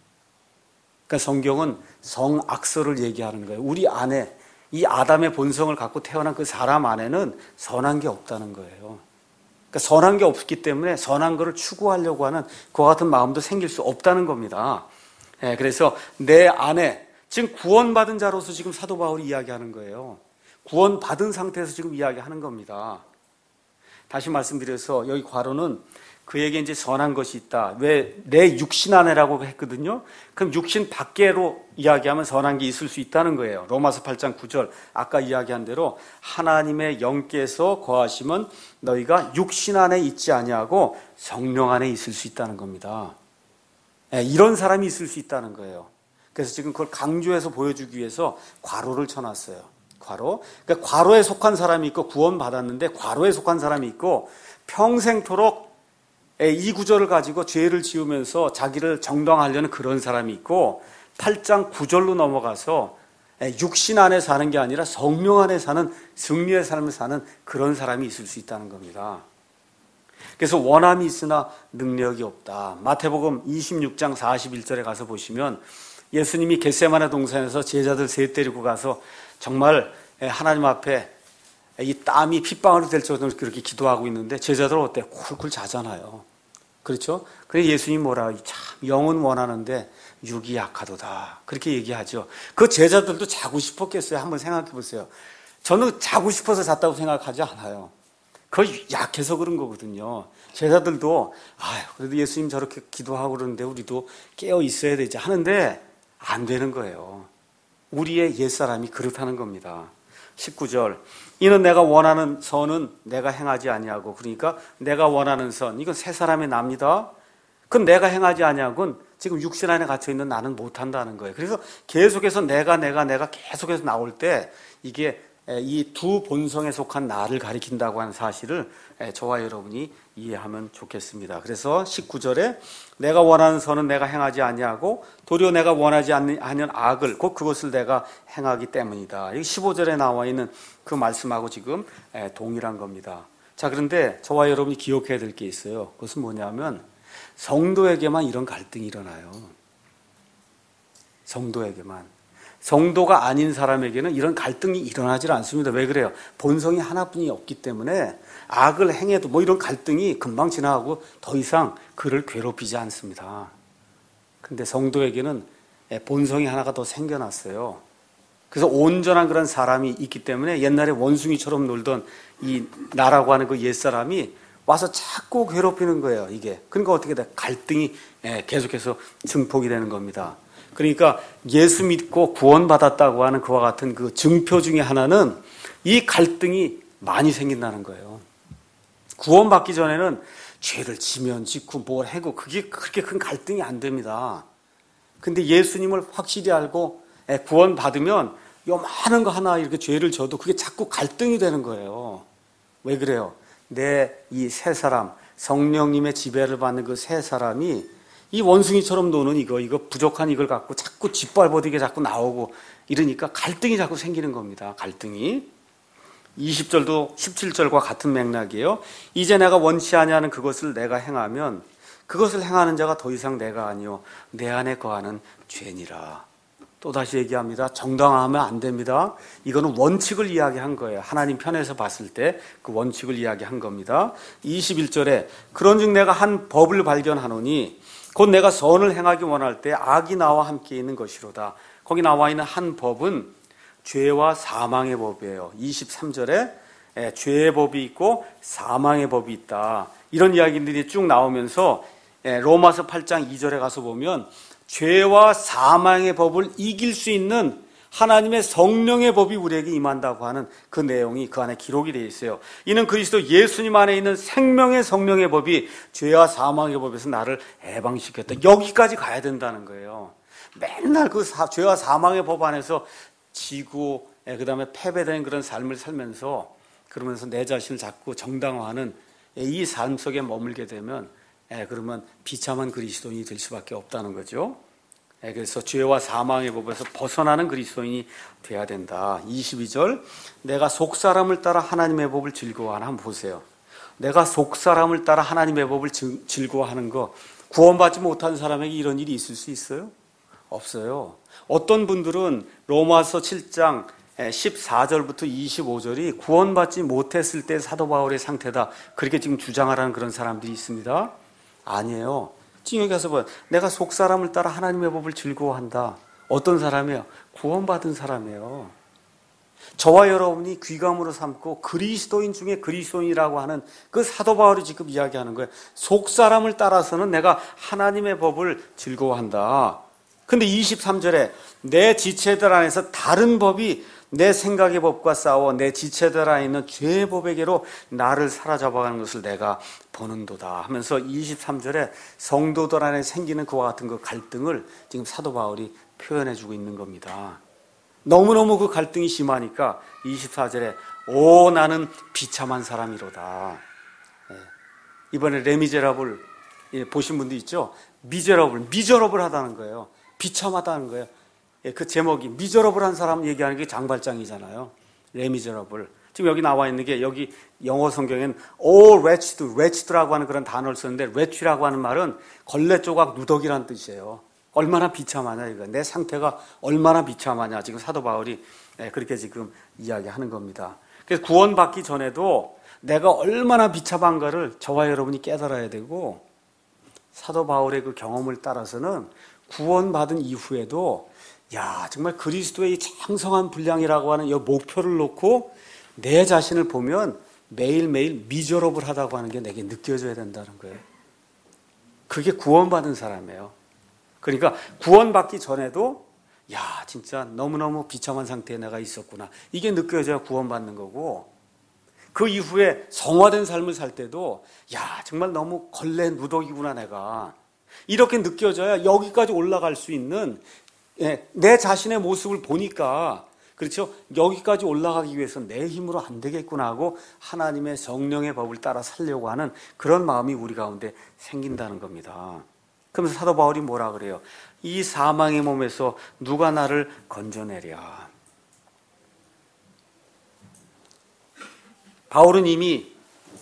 그러니까 성경은 성악설을 얘기하는 거예요. 우리 안에 이 아담의 본성을 갖고 태어난 그 사람 안에는 선한 게 없다는 거예요. 그러니까 선한 게 없기 때문에 선한 것을 추구하려고 하는 그와 같은 마음도 생길 수 없다는 겁니다. 그래서 내 안에 지금 구원받은 자로서 지금 사도 바울이 이야기하는 거예요. 구원받은 상태에서 지금 이야기하는 겁니다. 다시 말씀드려서 여기 괄호는 그에게 이제 선한 것이 있다. 왜 내 육신 안에라고 했거든요. 그럼 육신 밖으로 이야기하면 선한 게 있을 수 있다는 거예요. 로마서 8장 9절 아까 이야기한 대로 하나님의 영께서 거하시면 너희가 육신 안에 있지 아니하고 성령 안에 있을 수 있다는 겁니다. 이런 사람이 있을 수 있다는 거예요. 그래서 지금 그걸 강조해서 보여주기 위해서 괄호를 쳐놨어요. 괄호. 그러니까 괄호에 속한 사람이 있고 구원받았는데 괄호에 속한 사람이 있고 평생토록 이 구절을 가지고 죄를 지으면서 자기를 정당화하려는 그런 사람이 있고 8장 9절로 넘어가서 육신 안에 사는 게 아니라 성령 안에 사는 승리의 삶을 사는 그런 사람이 있을 수 있다는 겁니다. 그래서 원함이 있으나 능력이 없다. 마태복음 26장 41절에 가서 보시면 예수님이 겟세마네 동산에서 제자들 셋 데리고 가서 정말 하나님 앞에 이 땀이 핏방울이 될 정도로 그렇게 기도하고 있는데 제자들 어때? 쿨쿨 자잖아요. 그렇죠? 그래서 예수님 뭐라 참 영은 원하는데 육이 약하도다. 그렇게 얘기하죠. 그 제자들도 자고 싶었겠어요. 한번 생각해 보세요. 저는 자고 싶어서 잤다고 생각하지 않아요. 그거 약해서 그런 거거든요. 제자들도 그래도 예수님 저렇게 기도하고 그러는데 우리도 깨어 있어야 되지 하는데 안 되는 거예요. 우리의 옛사람이 그렇다는 겁니다. 19절 이는 내가 원하는 선은 내가 행하지 아니하고 그러니까 내가 원하는 선 이건 새 사람의 납니다. 그건 내가 행하지 아니하고는 지금 육신 안에 갇혀있는 나는 못한다는 거예요. 그래서 계속해서 내가 계속해서 나올 때 이게 이 두 본성에 속한 나를 가리킨다고 하는 사실을 저와 여러분이 이해하면 좋겠습니다. 그래서 19절에 내가 원하는 선은 내가 행하지 아니하고 도리어 내가 원하지 않는 악을 곧 그것을 내가 행하기 때문이다. 15절에 나와 있는 그 말씀하고 지금 동일한 겁니다. 자, 그런데 저와 여러분이 기억해야 될 게 있어요. 그것은 뭐냐면 성도에게만 이런 갈등이 일어나요. 성도에게만. 성도가 아닌 사람에게는 이런 갈등이 일어나질 않습니다. 왜 그래요? 본성이 하나뿐이 없기 때문에 악을 행해도 뭐 이런 갈등이 금방 지나가고 더 이상 그를 괴롭히지 않습니다. 근데 성도에게는 본성이 하나가 더 생겨났어요. 그래서 온전한 그런 사람이 있기 때문에 옛날에 원숭이처럼 놀던 이 나라고 하는 그 옛사람이 와서 자꾸 괴롭히는 거예요, 이게. 그러니까 어떻게 돼? 갈등이 계속해서 증폭이 되는 겁니다. 그러니까 예수 믿고 구원받았다고 하는 그와 같은 그 증표 중에 하나는 이 갈등이 많이 생긴다는 거예요. 구원받기 전에는 죄를 지면 짓고 뭘 하고 그게 그렇게 큰 갈등이 안 됩니다. 근데 예수님을 확실히 알고 구원받으면 요만한 거 하나 이렇게 죄를 져도 그게 자꾸 갈등이 되는 거예요. 왜 그래요? 내 이 새 사람, 성령님의 지배를 받는 그 새 사람이 이 원숭이처럼 노는 이거 부족한 이걸 갖고 자꾸 짓밟아대게 자꾸 나오고 이러니까 갈등이 자꾸 생기는 겁니다. 갈등이. 20절도 17절과 같은 맥락이에요. 이제 내가 원치 아니하는 그것을 내가 행하면 그것을 행하는 자가 더 이상 내가 아니요 내 안에 거하는 죄니라. 또다시 얘기합니다. 정당화하면 안 됩니다. 이거는 원칙을 이야기한 거예요. 하나님 편에서 봤을 때 그 원칙을 이야기한 겁니다. 21절에 그런즉 내가 한 법을 발견하노니 곧 내가 선을 행하기 원할 때 악이 나와 함께 있는 것이로다. 거기 나와 있는 한 법은 죄와 사망의 법이에요. 23절에 죄의 법이 있고 사망의 법이 있다. 이런 이야기들이 쭉 나오면서 로마서 8장 2절에 가서 보면 죄와 사망의 법을 이길 수 있는 하나님의 성령의 법이 우리에게 임한다고 하는 그 내용이 그 안에 기록이 되어 있어요. 이는 그리스도 예수님 안에 있는 생명의 성령의 법이 죄와 사망의 법에서 나를 해방시켰다. 여기까지 가야 된다는 거예요. 맨날 그 죄와 사망의 법 안에서 지고 그 다음에 패배된 그런 삶을 살면서 그러면서 내 자신을 자꾸 정당화하는 이 삶 속에 머물게 되면 그러면 비참한 그리스도인이 될 수밖에 없다는 거죠. 그래서 죄와 사망의 법에서 벗어나는 그리스도인이 돼야 된다. 22절, 내가 속사람을 따라 하나님의 법을 즐거워하나. 한번 보세요. 내가 속사람을 따라 하나님의 법을 즐거워하는 거, 구원받지 못한 사람에게 이런 일이 있을 수 있어요? 없어요. 어떤 분들은 로마서 7장 14절부터 25절이 구원받지 못했을 때 사도 바울의 상태다, 그렇게 지금 주장하라는 그런 사람들이 있습니다. 아니에요. 지금 여기 가서 봐요. 내가 속사람을 따라 하나님의 법을 즐거워한다. 어떤 사람이에요? 구원받은 사람이에요. 저와 여러분이 귀감으로 삼고 그리스도인 중에 그리스도인이라고 하는 그 사도 바울이 지금 이야기하는 거예요. 속사람을 따라서는 내가 하나님의 법을 즐거워한다. 근데 23절에 내 지체들 안에서 다른 법이 내 생각의 법과 싸워 내 지체들 안에 있는 죄의 법에게로 나를 사로잡아가는 것을 내가 보는도다 하면서 23절에 성도들 안에 생기는 그와 같은 그 갈등을 지금 사도 바울이 표현해주고 있는 겁니다. 너무너무 그 갈등이 심하니까 24절에 오 나는 비참한 사람이로다. 이번에 레미제라블 보신 분도 있죠? 미저러블 하다는 거예요. 비참하다는 거예요. 그 제목이 미저러블한 사람 얘기하는 게 장발장이잖아요. 레미저러블. 지금 여기 나와 있는 게 여기 영어 성경에는 all wretched라고 하는 그런 단어를 썼는데 wretch라고 하는 말은 걸레 조각 누더기란 뜻이에요. 얼마나 비참하냐 이거. 내 상태가 얼마나 비참하냐. 지금 사도 바울이 그렇게 지금 이야기하는 겁니다. 그래서 구원받기 전에도 내가 얼마나 비참한가를 저와 여러분이 깨달아야 되고 사도 바울의 그 경험을 따라서는 구원받은 이후에도 야 정말 그리스도의 장성한 분량이라고 하는 이 목표를 놓고 내 자신을 보면 매일매일 미저러블하다고 하는 게 내게 느껴져야 된다는 거예요. 그게 구원받은 사람이에요. 그러니까 구원받기 전에도 야 진짜 너무너무 비참한 상태에 내가 있었구나. 이게 느껴져야 구원받는 거고 그 이후에 성화된 삶을 살 때도 야 정말 너무 걸레 누더기구나 내가. 이렇게 느껴져야 여기까지 올라갈 수 있는 내 자신의 모습을 보니까 그렇죠? 여기까지 올라가기 위해서 내 힘으로 안 되겠구나 하고 하나님의 성령의 법을 따라 살려고 하는 그런 마음이 우리 가운데 생긴다는 겁니다. 그러면서 사도 바울이 뭐라 그래요? 이 사망의 몸에서 누가 나를 건져내랴. 바울은 이미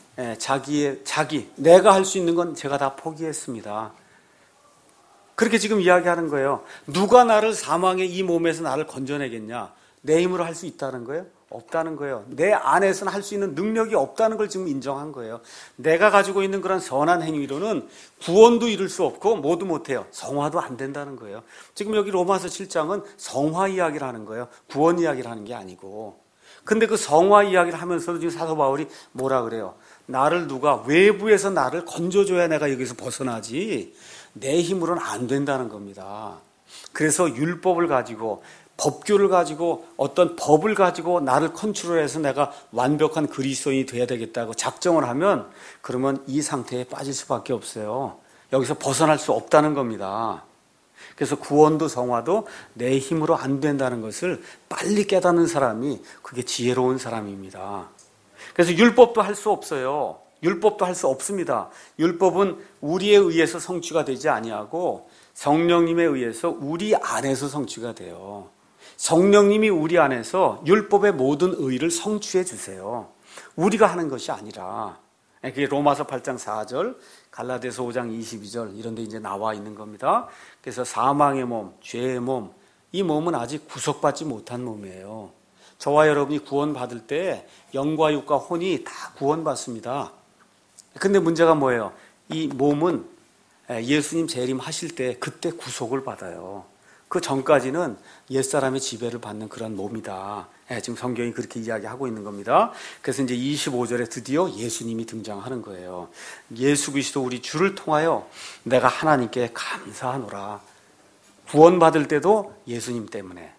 내가 할 수 있는 건 제가 다 포기했습니다. 그렇게 지금 이야기하는 거예요. 누가 나를 사망의 이 몸에서 나를 건져내겠냐? 내 힘으로 할 수 있다는 거예요? 없다는 거예요. 내 안에서는 할 수 있는 능력이 없다는 걸 지금 인정한 거예요. 내가 가지고 있는 그런 선한 행위로는 구원도 이룰 수 없고 뭐도 못해요. 성화도 안 된다는 거예요. 지금 여기 로마서 7장은 성화 이야기를 하는 거예요. 구원 이야기를 하는 게 아니고. 근데 그 성화 이야기를 하면서도 지금 사도 바울이 뭐라 그래요? 나를 누가 외부에서 나를 건져줘야 내가 여기서 벗어나지 내 힘으로는 안 된다는 겁니다. 그래서 율법을 가지고 법규를 가지고 어떤 법을 가지고 나를 컨트롤해서 내가 완벽한 그리스도인이 돼야 되겠다고 작정을 하면 그러면 이 상태에 빠질 수밖에 없어요. 여기서 벗어날 수 없다는 겁니다. 그래서 구원도 성화도 내 힘으로 안 된다는 것을 빨리 깨닫는 사람이 그게 지혜로운 사람입니다. 그래서 율법도 할 수 없어요. 율법도 할 수 없습니다. 율법은 우리에 의해서 성취가 되지 아니하고 성령님에 의해서 우리 안에서 성취가 돼요. 성령님이 우리 안에서 율법의 모든 의를 성취해 주세요. 우리가 하는 것이 아니라. 그게 로마서 8장 4절, 갈라디아서 5장 22절 이런 데 이제 나와 있는 겁니다. 그래서 사망의 몸, 죄의 몸, 이 몸은 아직 구속받지 못한 몸이에요. 저와 여러분이 구원받을 때 영과 육과 혼이 다 구원받습니다. 근데 문제가 뭐예요? 이 몸은 예수님 재림하실 때 그때 구속을 받아요. 그 전까지는 옛사람의 지배를 받는 그런 몸이다. 지금 성경이 그렇게 이야기하고 있는 겁니다. 그래서 이제 25절에 드디어 예수님이 등장하는 거예요. 예수 그리스도 우리 주를 통하여 내가 하나님께 감사하노라. 구원받을 때도 예수님 때문에,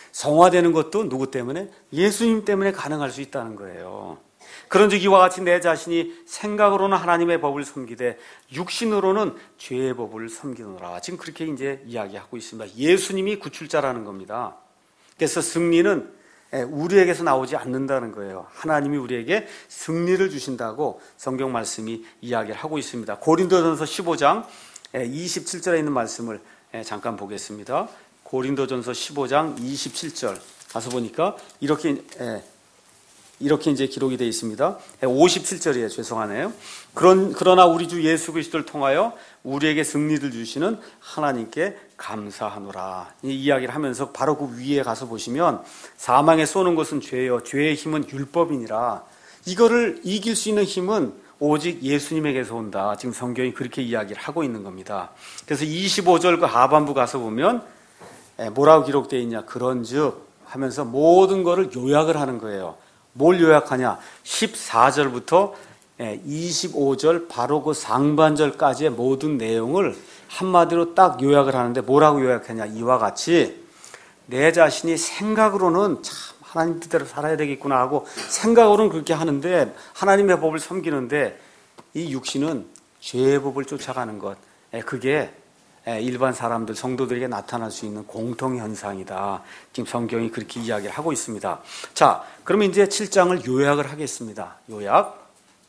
성화되는 것도 누구 때문에? 예수님 때문에 가능할 수 있다는 거예요. 그런즉 이와 같이 내 자신이 생각으로는 하나님의 법을 섬기되 육신으로는 죄의 법을 섬기노라. 지금 그렇게 이제 이야기하고 있습니다. 예수님이 구출자라는 겁니다. 그래서 승리는 우리에게서 나오지 않는다는 거예요. 하나님이 우리에게 승리를 주신다고 성경 말씀이 이야기를 하고 있습니다. 고린도전서 15장 27절에 있는 말씀을 잠깐 보겠습니다. 고린도전서 15장 27절 가서 보니까 이렇게 이제 기록이 되어 있습니다. 57절이에요. 죄송하네요. 그러나 우리 주 예수 그리스도를 통하여 우리에게 승리를 주시는 하나님께 감사하노라. 이 이야기를 하면서 바로 그 위에 가서 보시면 사망에 쏘는 것은 죄요 죄의 힘은 율법이니라. 이거를 이길 수 있는 힘은 오직 예수님에게서 온다. 지금 성경이 그렇게 이야기를 하고 있는 겁니다. 그래서 25절 그 하반부 가서 보면 뭐라고 기록되어 있냐. 그런즉 하면서 모든 거를 요약을 하는 거예요. 뭘 요약하냐? 14절부터 25절 바로 그 상반절까지의 모든 내용을 한마디로 딱 요약을 하는데 뭐라고 요약하냐? 이와 같이 내 자신이 생각으로는 참 하나님 뜻대로 살아야 되겠구나 하고 생각으로는 그렇게 하는데 하나님의 법을 섬기는데 이 육신은 죄의 법을 쫓아가는 것, 그게 일반 사람들, 성도들에게 나타날 수 있는 공통현상이다. 지금 성경이 그렇게 이야기를 하고 있습니다. 자, 그러면 이제 7장을 요약을 하겠습니다. 요약.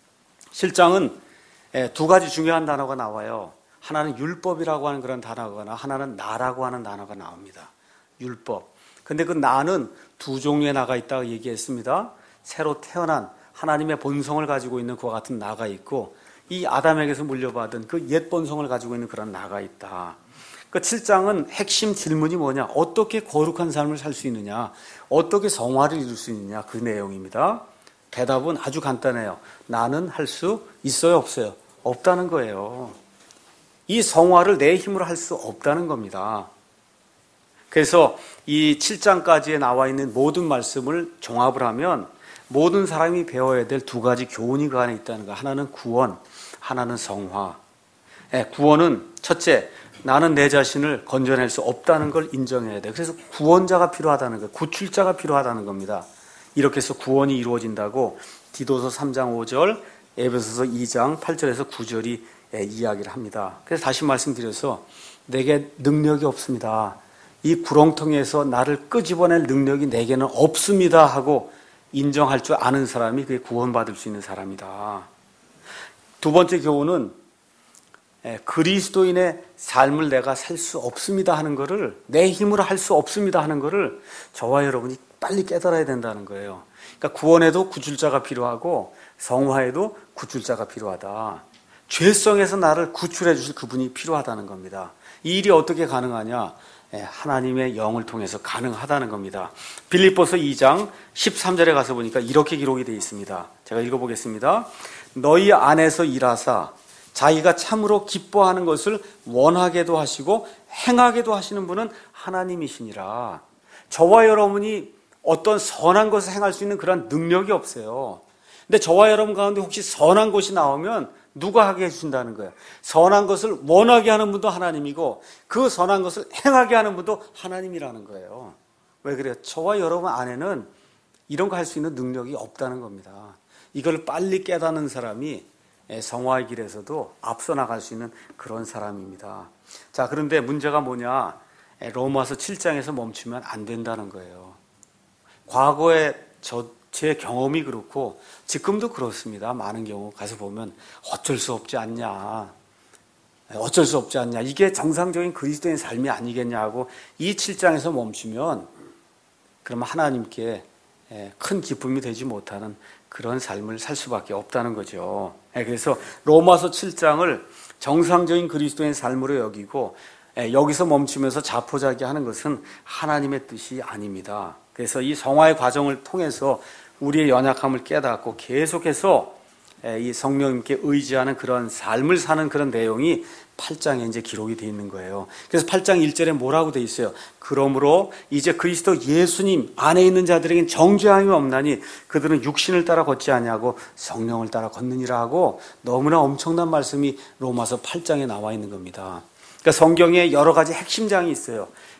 7장은 두 가지 중요한 단어가 나와요. 하나는 율법이라고 하는 그런 단어가 하나는 나라고 하는 단어가 나옵니다. 율법. 근데 그 나는 두 종류의 나가 있다고 얘기했습니다. 새로 태어난 하나님의 본성을 가지고 있는 그와 같은 나가 있고 이 아담에게서 물려받은 그 옛 본성을 가지고 있는 그런 나가 있다. 그 7장은 핵심 질문이 뭐냐? 어떻게 거룩한 삶을 살 수 있느냐? 어떻게 성화를 이룰 수 있느냐? 그 내용입니다. 대답은 아주 간단해요. 나는 할 수 있어요? 없어요? 없다는 거예요. 이 성화를 내 힘으로 할 수 없다는 겁니다. 그래서 이 7장까지에 나와 있는 모든 말씀을 종합을 하면 모든 사람이 배워야 될 두 가지 교훈이 그 안에 있다는 거. 하나는 구원, 하나는 성화. 구원은 첫째, 나는 내 자신을 건져낼 수 없다는 걸 인정해야 돼. 그래서 구원자가 필요하다는 거예요. 구출자가 필요하다는 겁니다. 이렇게 해서 구원이 이루어진다고 디도서 3장 5절, 에베소서 2장 8절에서 9절이 이야기를 합니다. 그래서 다시 말씀드려서 내게 능력이 없습니다. 이 구렁텅이에서 나를 끄집어낼 능력이 내게는 없습니다 하고 인정할 줄 아는 사람이 그게 구원받을 수 있는 사람이다. 두 번째 교훈은 그리스도인의 삶을 내가 살 수 없습니다 하는 것을, 내 힘으로 할 수 없습니다 하는 것을 저와 여러분이 빨리 깨달아야 된다는 거예요. 그러니까 구원에도 구출자가 필요하고 성화에도 구출자가 필요하다. 죄성에서 나를 구출해 주실 그분이 필요하다는 겁니다. 이 일이 어떻게 가능하냐? 하나님의 영을 통해서 가능하다는 겁니다. 빌립보서 2장 13절에 가서 보니까 이렇게 기록이 되어 있습니다. 제가 읽어보겠습니다. 너희 안에서 일하사 자기가 참으로 기뻐하는 것을 원하게도 하시고 행하게도 하시는 분은 하나님이시니라. 저와 여러분이 어떤 선한 것을 행할 수 있는 그런 능력이 없어요. 근데 저와 여러분 가운데 혹시 선한 것이 나오면 누가 하게 해주신다는 거예요. 선한 것을 원하게 하는 분도 하나님이고 그 선한 것을 행하게 하는 분도 하나님이라는 거예요. 왜 그래요? 저와 여러분 안에는 이런 거 할 수 있는 능력이 없다는 겁니다. 이걸 빨리 깨닫는 사람이 성화의 길에서도 앞서 나갈 수 있는 그런 사람입니다. 자, 그런데 문제가 뭐냐? 로마서 7장에서 멈추면 안 된다는 거예요. 과거에 제 경험이 그렇고 지금도 그렇습니다. 많은 경우 가서 보면 어쩔 수 없지 않냐. 어쩔 수 없지 않냐. 이게 정상적인 그리스도인 삶이 아니겠냐 하고 이 7장에서 멈추면 그러면 하나님께 큰 기쁨이 되지 못하는 그런 삶을 살 수밖에 없다는 거죠. 그래서 로마서 7장을 정상적인 그리스도인 삶으로 여기고 여기서 멈추면서 자포자기하는 것은 하나님의 뜻이 아닙니다. 그래서 이 성화의 과정을 통해서 우리의 연약함을 깨닫고 계속해서 이 성령님께 의지하는 그런 삶을 사는 그런 내용이 8장에 이제 기록이 되어 있는 거예요. 그래서 8장 1절에 뭐라고 되어 있어요? 그러므로 이제 그리스도 예수님 안에 있는 자들에겐 정죄함이 없나니 그들은 육신을 따라 걷지 아니하고 성령을 따라 걷느니라 하고 너무나 엄청난 말씀이 로마서 8장에 나와 있는 겁니다. 그러니까 성경에 여러 가지 핵심장이 있어요.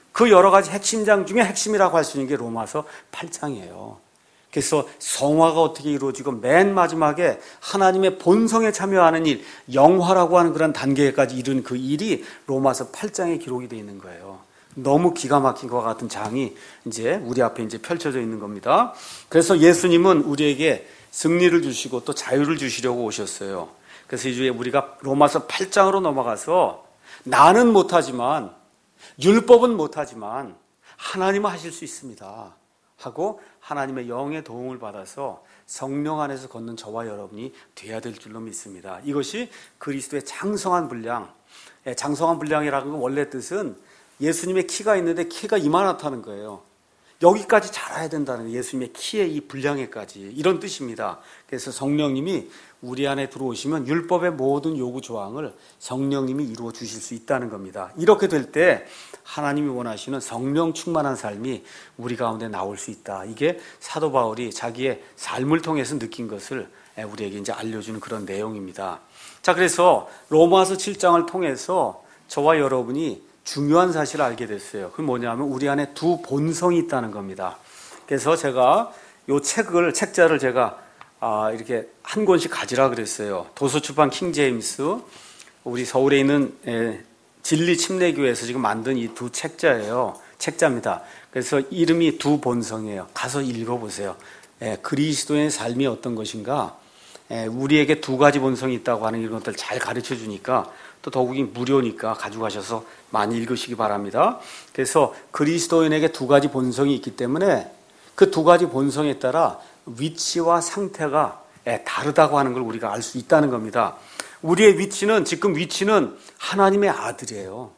그 여러 가지 핵심장 중에 핵심이라고 할 수 있는 게 로마서 8장이에요. 그래서 성화가 어떻게 이루어지고 맨 마지막에 하나님의 본성에 참여하는 일, 영화라고 하는 그런 단계까지 이른 그 일이 로마서 8장에 기록이 되어 있는 거예요. 너무 기가 막힌 것 같은 장이 이제 우리 앞에 이제 펼쳐져 있는 겁니다. 그래서 예수님은 우리에게 승리를 주시고 또 자유를 주시려고 오셨어요. 그래서 이제 우리가 로마서 8장으로 넘어가서 나는 못하지만, 율법은 못하지만 하나님은 하실 수 있습니다 하고 하나님의 영의 도움을 받아서 성령 안에서 걷는 저와 여러분이 돼야 될 줄로 믿습니다. 이것이 그리스도의 장성한 분량. 장성한 분량이라는 건 원래 뜻은 예수님의 키가 있는데 키가 이만하다는 거예요. 여기까지 자라야 된다는 거예요. 예수님의 키의 이 분량에까지, 이런 뜻입니다. 그래서 성령님이 우리 안에 들어오시면 율법의 모든 요구 조항을 성령님이 이루어 주실 수 있다는 겁니다. 이렇게 될 때 하나님이 원하시는 성령 충만한 삶이 우리 가운데 나올 수 있다. 이게 사도 바울이 자기의 삶을 통해서 느낀 것을 우리에게 이제 알려주는 그런 내용입니다. 자, 그래서 로마서 7장을 통해서 저와 여러분이 중요한 사실을 알게 됐어요. 그게 뭐냐면 우리 안에 두 본성이 있다는 겁니다. 그래서 제가 이 책자를 제가 이렇게 한 권씩 가지라 그랬어요. 도서출판 킹제임스, 우리 서울에 있는 진리 침례교회에서 지금 만든 이 두 책자입니다. 그래서 이름이 두 본성이에요. 가서 읽어보세요. 그리스도의 삶이 어떤 것인가, 우리에게 두 가지 본성이 있다고 하는 이런 것들 잘 가르쳐 주니까, 또 더욱이 무료니까 가져가셔서 많이 읽으시기 바랍니다. 그래서 그리스도인에게 두 가지 본성이 있기 때문에 그 두 가지 본성에 따라 위치와 상태가 다르다고 하는 걸 우리가 알 수 있다는 겁니다. 우리의 위치는, 지금 위치는 하나님의 아들이에요.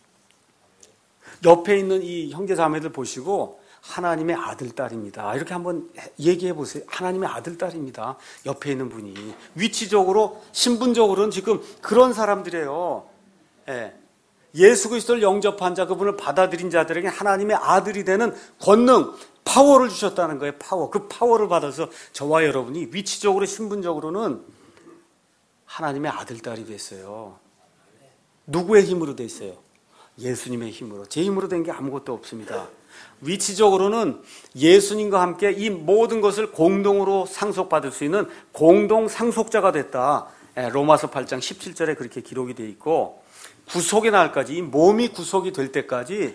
옆에 있는 이 형제 자매들 보시고 하나님의 아들, 딸입니다. 이렇게 한번 얘기해 보세요. 하나님의 아들, 딸입니다. 옆에 있는 분이. 위치적으로, 신분적으로는 지금 그런 사람들이에요. 예수 그리스도를 영접한 자, 그분을 받아들인 자들에게 하나님의 아들이 되는 권능, 파워를 주셨다는 거예요. 파워. 그 파워를 받아서 저와 여러분이 위치적으로, 신분적으로는 하나님의 아들, 딸이 됐어요. 누구의 힘으로 됐어요? 예수님의 힘으로. 제 힘으로 된 게 아무것도 없습니다. 위치적으로는 예수님과 함께 이 모든 것을 공동으로 상속받을 수 있는 공동 상속자가 됐다. 로마서 8장 17절에 그렇게 기록이 되어 있고, 구속의 날까지, 이 몸이 구속이 될 때까지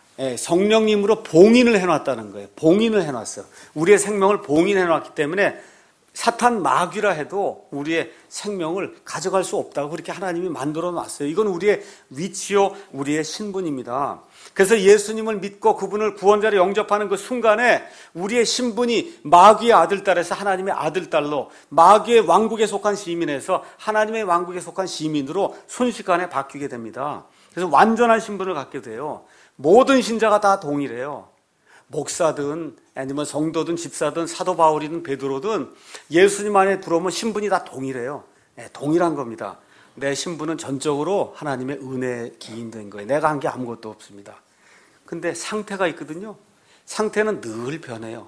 성령님으로 봉인을 해놨다는 거예요. 봉인을 해놨어요. 우리의 생명을 봉인해놨기 때문에 사탄 마귀라 해도 우리의 생명을 가져갈 수 없다고 그렇게 하나님이 만들어 놨어요. 이건 우리의 위치요, 우리의 신분입니다. 그래서 예수님을 믿고 그분을 구원자로 영접하는 그 순간에 우리의 신분이 마귀의 아들, 딸에서 하나님의 아들, 딸로, 마귀의 왕국에 속한 시민에서 하나님의 왕국에 속한 시민으로 순식간에 바뀌게 됩니다. 그래서 완전한 신분을 갖게 돼요. 모든 신자가 다 동일해요. 목사든 아니면 성도든 집사든 사도 바울이든 베드로든 예수님 안에 들어오면 신분이 다 동일해요. 동일한 겁니다. 내 신분은 전적으로 하나님의 은혜에 기인된 거예요. 내가 한 게 아무것도 없습니다. 근데 상태가 있거든요. 상태는 늘 변해요.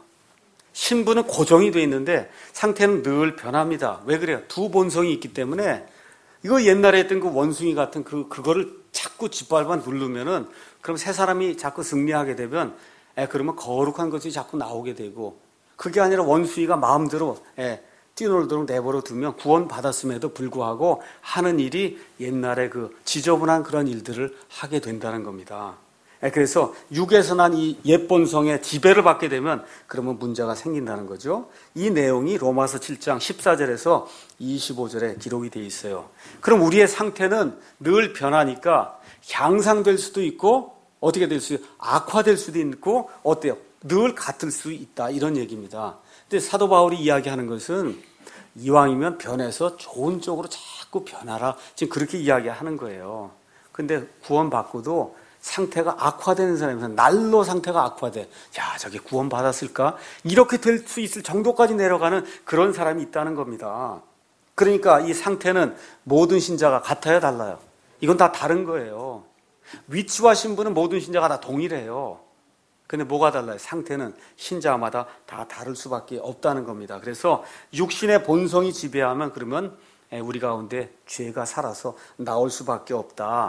신분은 고정이 되어 있는데 상태는 늘 변합니다. 왜 그래요? 두 본성이 있기 때문에. 이거 옛날에 했던 그 원숭이 같은 그거를 자꾸 짓밟아 누르면은, 그럼 새 사람이 자꾸 승리하게 되면 그러면 거룩한 것이 자꾸 나오게 되고, 그게 아니라 원숭이가 마음대로 뛰놀도록 내버려 두면 구원 받았음에도 불구하고 하는 일이 옛날에 그 지저분한 그런 일들을 하게 된다는 겁니다. 그래서 육에서 난 이 옛 본성의 지배를 받게 되면 그러면 문제가 생긴다는 거죠. 이 내용이 로마서 7장 14절에서 25절에 기록이 되어 있어요. 그럼 우리의 상태는 늘 변하니까 향상될 수도 있고, 어떻게 될 수 있어요? 악화될 수도 있고, 어때요? 늘 같을 수 있다, 이런 얘기입니다. 근데 사도 바울이 이야기하는 것은 이왕이면 변해서 좋은 쪽으로 자꾸 변하라, 지금 그렇게 이야기하는 거예요. 근데 구원받고도 상태가 악화되는 사람이면, 날로 상태가 악화돼, 야, 저게 구원 받았을까? 이렇게 될 수 있을 정도까지 내려가는 그런 사람이 있다는 겁니다. 그러니까 이 상태는 모든 신자가 같아요, 달라요? 이건 다 다른 거예요. 위치와 신분은 모든 신자가 다 동일해요. 근데 뭐가 달라요? 상태는 신자마다 다 다를 수밖에 없다는 겁니다. 그래서 육신의 본성이 지배하면 그러면 우리 가운데 죄가 살아서 나올 수밖에 없다.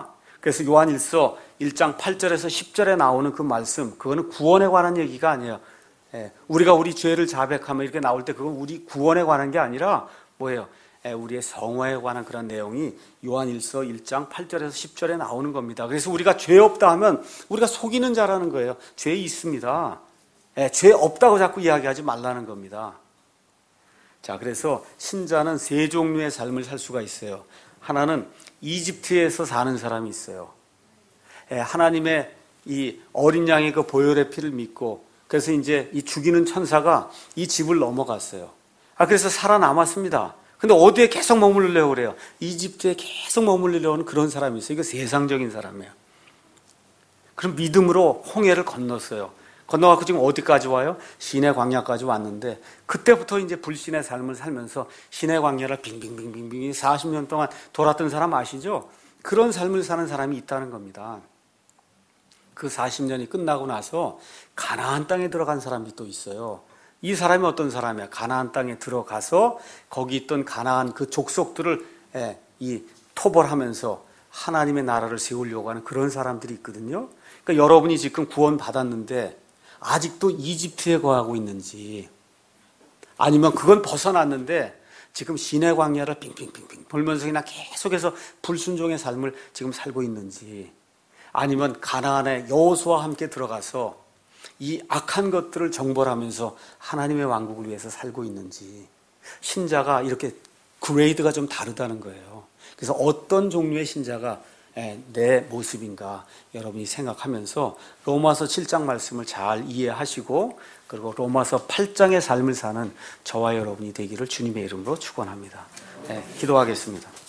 그래서 요한일서 1장 8절에서 10절에 나오는 그 말씀, 그거는 구원에 관한 얘기가 아니에요. 우리가 우리 죄를 자백하면 이렇게 나올 때 그건 우리 구원에 관한 게 아니라 뭐예요? 우리의 성화에 관한 그런 내용이 요한일서 1장 8절에서 10절에 나오는 겁니다. 그래서 우리가 죄 없다 하면 우리가 속이는 자라는 거예요. 죄 있습니다. 죄 없다고 자꾸 이야기하지 말라는 겁니다. 자, 그래서 신자는 세 종류의 삶을 살 수가 있어요. 하나는 이집트에서 사는 사람이 있어요. 하나님의 이 어린 양의 그 보혈의 피를 믿고, 그래서 이제 이 죽이는 천사가 이 집을 넘어갔어요. 그래서 살아남았습니다. 근데 어디에 계속 머무르려고 그래요? 이집트에 계속 머무르려고 하는 그런 사람이 있어요. 이거 세상적인 사람이에요. 그럼 믿음으로 홍해를 건넜어요. 건너가고 지금 어디까지 와요? 시내 광야까지 왔는데, 그때부터 이제 불신의 삶을 살면서 시내 광야를 빙빙빙빙빙 40년 동안 돌았던 사람 아시죠? 그런 삶을 사는 사람이 있다는 겁니다. 그 40년이 끝나고 나서 가나안 땅에 들어간 사람이 또 있어요. 이 사람이 어떤 사람이야? 가나안 땅에 들어가서 거기 있던 가나안 그 족속들을 이 토벌하면서 하나님의 나라를 세우려고 하는 그런 사람들이 있거든요. 그러니까 여러분이 지금 구원 받았는데 아직도 이집트에 거하고 있는지, 아니면 그건 벗어났는데 지금 시내 광야를 빙빙빙빙 돌면서 그냥 계속해서 불순종의 삶을 지금 살고 있는지, 아니면 가나안에 여호수아와 함께 들어가서 이 악한 것들을 정벌하면서 하나님의 왕국을 위해서 살고 있는지, 신자가 이렇게 그레이드가 좀 다르다는 거예요. 그래서 어떤 종류의 신자가 내 모습인가 여러분이 생각하면서 로마서 7장 말씀을 잘 이해하시고, 그리고 로마서 8장의 삶을 사는 저와 여러분이 되기를 주님의 이름으로 축원합니다. 기도하겠습니다.